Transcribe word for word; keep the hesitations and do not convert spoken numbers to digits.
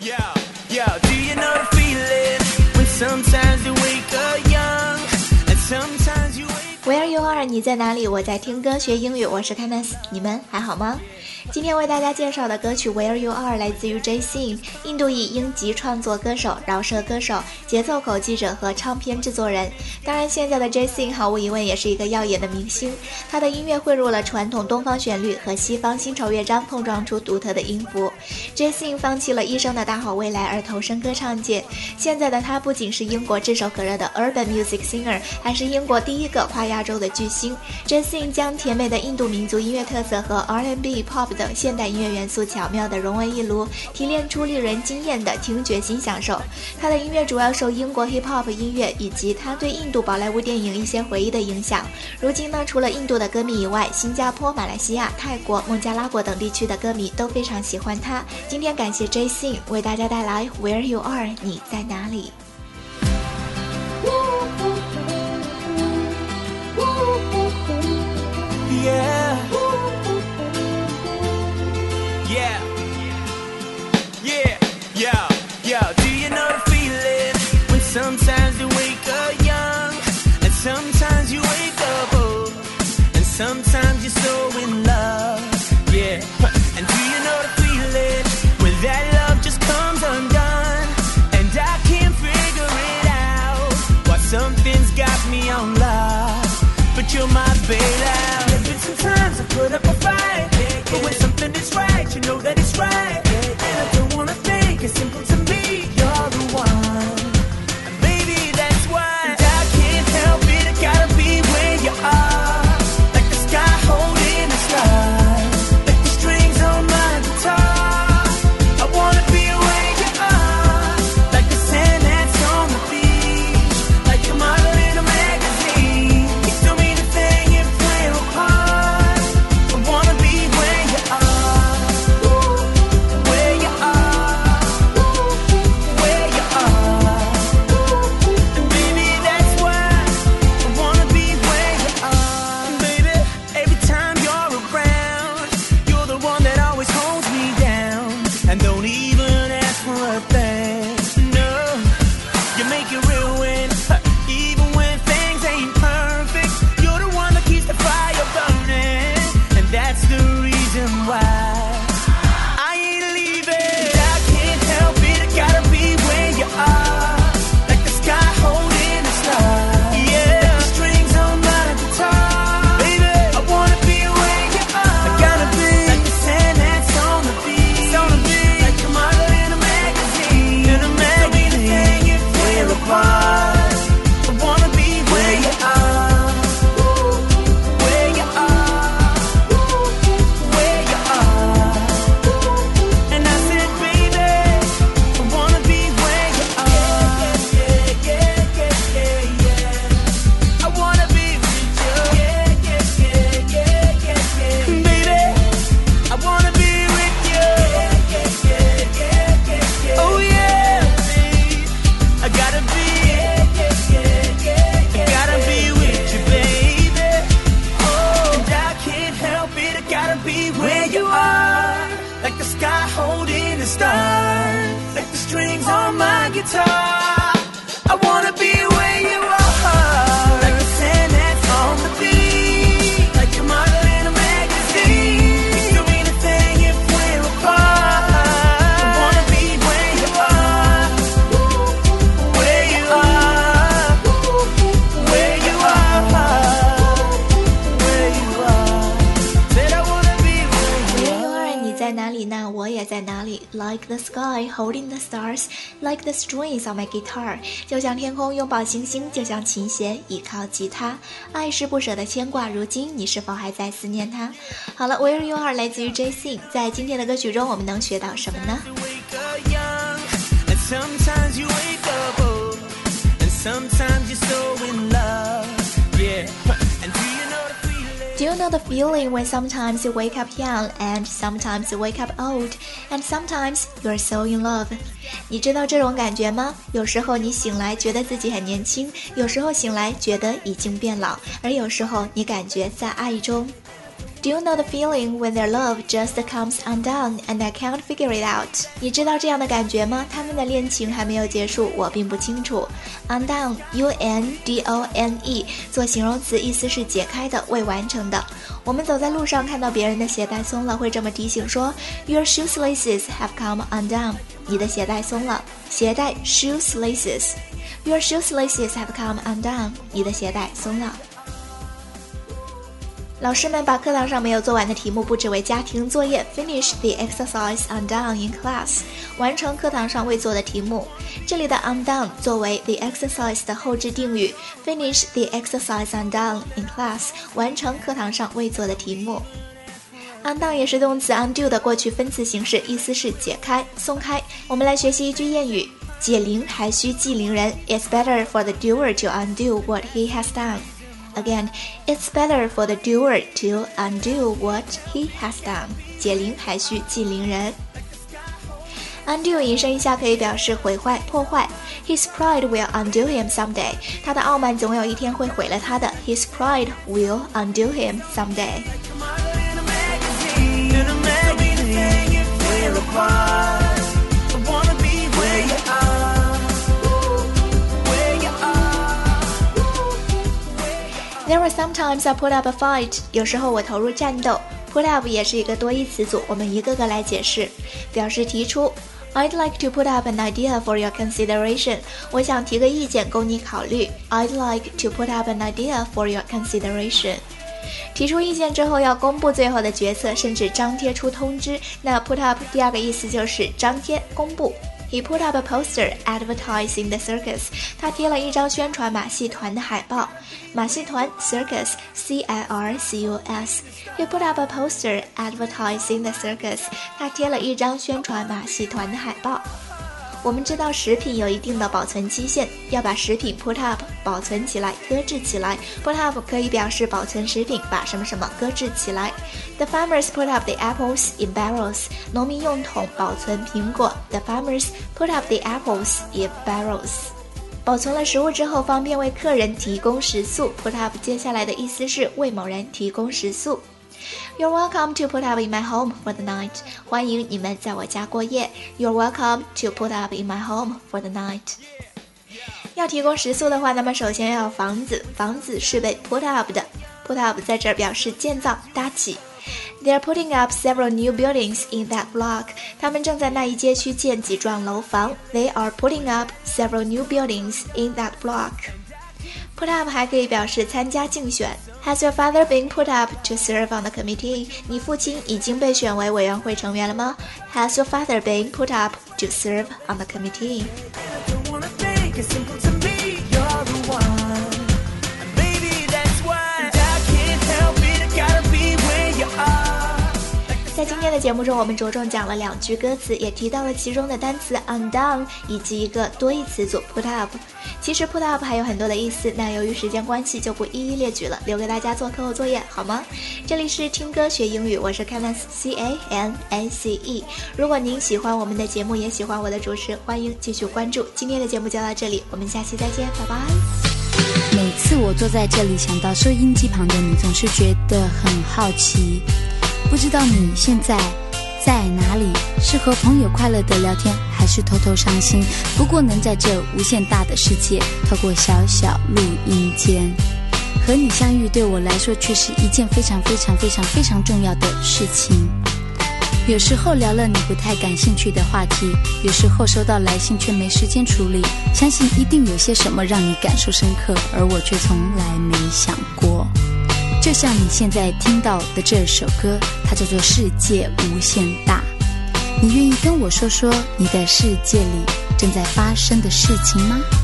Yeah, yeah, do you know the feeling when sometimes you wake up young and sometimes you wake Where you are 你在哪里？我在听歌学英语，我是 Candice， 你们还好吗？今天为大家介绍的歌曲 Where You Are 来自于 J-Sin， 印度裔英籍创作歌手、饶舌歌手、节奏口记者和唱片制作人。当然现在的 J-Sin 毫无疑问也是一个耀眼的明星，他的音乐汇入了传统东方旋律和西方新潮乐章，碰撞出独特的音符。J-Sin 放弃了一生的大好未来而投身歌唱界，现在的他不仅是英国炙手可热的 Urban Music Singer， 还是英国第一个跨亚洲的巨星。J-Sin 将甜美的印度民族音乐特色和 R and B、Pop 等现代音乐元素巧妙地融为一炉，提炼出令人惊艳的听觉新享受。他的音乐主要受英国 Hip Hop 音乐以及他对印度宝莱坞电影一些回忆的影响。如今呢，除了印度的歌迷以外，新加坡、马来西亚、泰国、孟加拉国等地区的歌迷都非常喜欢他。今天感谢 J-Sin 为大家带来 Where You Are 你在哪里。 Yeah, yeah, yeah, yeah, yeah. Do you know the feeling when sometimes you wake up young and sometimes you wake up old and sometimes you're so in love, yeah. And do you know the feeling when that love just comes undone and I can't figure it out why something's got me on love, but you're my bailout. Sometimes I put up a fight, but when something is right, you know that it's right. And I don't wanna think it's simple to me, you're the one. And baby, that's why and I can't help it, I gotta be where you are. Like the sky holding the stars, like the strings on my guitar. I wanna be where you are, like the sand that's on the beach, like a model in a magazine. You don't mean a thing if we're apart. I wanna be where you are, like the sand that's on the beach, like a model in a magazine. You don't mean a thing if we're apart. I wanna be where you are, where you are, where you are, where you are. Said I wanna be where you are. 你在哪里呢？我也在哪里。Like the sky holding the stars, like the strings on my guitar， 就像天空拥抱星星，就像琴弦倚靠吉他。爱是不舍的牵挂，如今你是否还在思念他？好了 Where You Are 来自于 J-Sin， 在今天的歌曲中我们能学到什么呢？ Do you know the feeling when sometimes you wake up young and sometimes you wake up old and sometimes you're so in love？ 你知道这种感觉吗？有时候你醒来觉得自己很年轻，有时候醒来觉得已经变老，而有时候你感觉在爱中。 Do you know the feeling when their love just comes undone and I can't figure it out? 你知道这样的感觉吗？他们的恋情还没有结束，我并不清楚。Undone, U N D O N E 做形容词，意思是解开的，未完成的。我们走在路上看到别人的鞋带松了，会这么提醒说 Your shoes laces have come undone. 你的鞋带松了。鞋带 shoes laces. Your shoes laces have come undone. 你的鞋带松了。老师们把课堂上没有做完的题目布置为家庭作业 Finish the exercise undone in class 完成课堂上未做的题目。这里的 undone 作为 the exercise 的后置定语 Finish the exercise undone in class 完成课堂上未做的题目。undone 也是动词 undo 的过去分词形式，意思是解开、松开。我们来学习一句谚语，解铃还须系铃人 It's better for the doer to undo what he has done.Again, it's better for the doer to undo what he has done. 解铃还须系铃人。Undo 引申一下可以表示毁坏、破坏。His pride will undo him someday. 他的傲慢总有一天会毁了他的。His pride will undo him someday. There are sometimes I put up a fight. 有时候我投入战斗。Put up 也是一个多义词组，我们一个个来解释，表示提出。I'd like to put up an idea for your consideration. 我想提个意见供你考虑。I'd like to put up an idea for your consideration. 提出意见之后要公布最后的决策，甚至张贴出通知。那 put up 第二个意思就是张贴、公布。He put up a poster advertising the circus. 他贴了一张宣传马戏团的海报。马戏团 circus, C I R C U S. He put up a poster advertising the circus. 他贴了一张宣传马戏团的海报。我们知道食品有一定的保存期限，要把食品 put up 保存起来、搁置起来。put up 可以表示保存食品，把什么什么搁置起来。The farmers put up the apples in barrels. 农民用桶保存苹果。The farmers put up the apples in barrels. 保存了食物之后，方便为客人提供食宿。put up 接下来的意思是为某人提供食宿。You're welcome to put up in my home for the night. 欢迎你们在我家过夜。You're welcome to put up in my home for the night. 要提供食宿的话，那么首先要有房子，房子是被 put up 的。put up 在这儿表示建造、搭起。They're putting up several new buildings in that block. 他们正在那一街区建几幢楼房。They are putting up several new buildings in that block.Put up 还可以表示参加竞选。Has your father been put up to serve on the committee? 你父亲已经被选为委员会成员了吗？ Has your father been put up to serve on the committee? 在今天的节目中，我们着重讲了两句歌词，也提到了其中的单词 undone 以及一个多义词组 put up。其实 put up 还有很多的意思，那由于时间关系就不一一列举了，留给大家做课后作业好吗？这里是听歌学英语，我是 Cannace C A N A C E。如果您喜欢我们的节目，也喜欢我的主持，欢迎继续关注。今天的节目就到这里，我们下期再见，拜拜。 每次我坐在这里，想到收音机旁的你，总是觉得很好奇。不知道你现在在哪里，是和朋友快乐的聊天，还是偷偷伤心？不过能在这无限大的世界，透过小小录音间和你相遇，对我来说却是一件非常非常非常非常重要的事情。有时候聊了你不太感兴趣的话题，有时候收到来信却没时间处理，相信一定有些什么让你感受深刻，而我却从来没想过。就像你现在听到的这首歌，它叫做《世界无限大》。你愿意跟我说说你的世界里正在发生的事情吗？